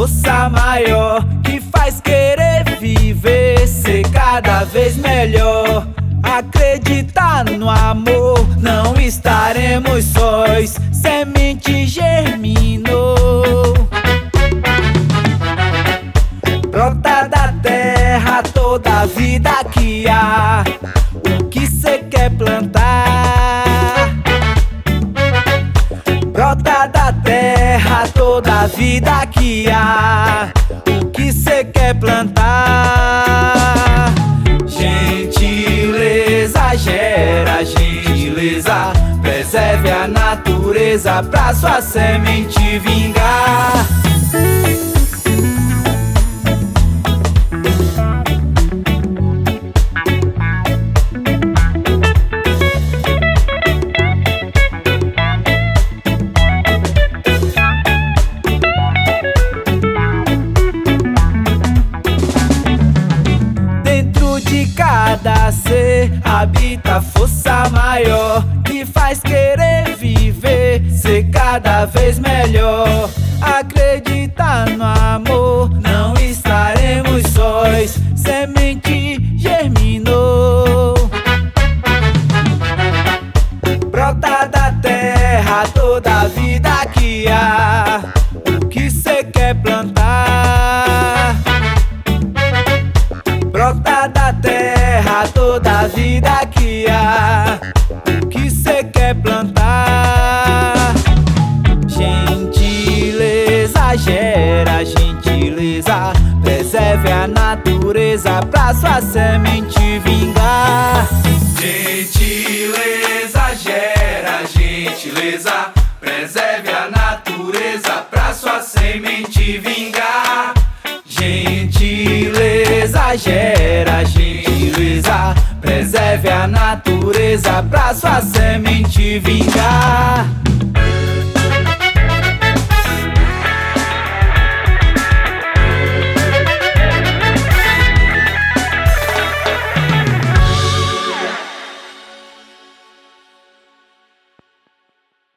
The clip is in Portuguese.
força maior que faz querer viver, ser cada vez melhor. Acreditar no amor, não estaremos sós. Semente germinou, brota da terra toda a vida que há. O que cê quer plantar? Brota da terra toda a vida que há. O que cê quer plantar? Gentileza gera gentileza. Preserve a natureza pra sua semente vingar. De cada ser habita a força maior que faz querer viver, ser cada vez melhor. Acreditar no amor, não estaremos sós. Semente germinou, brota da terra toda a vida que há. O que cê quer plantar? Brota da terra toda a vida que há. O que cê quer plantar? Gentileza gera gentileza. Preserve a natureza pra sua semente vingar. Gentileza gera gentileza. Preserve a natureza pra sua semente vingar. Gentileza gera gentileza. Preserve a natureza pra sua semente vingar.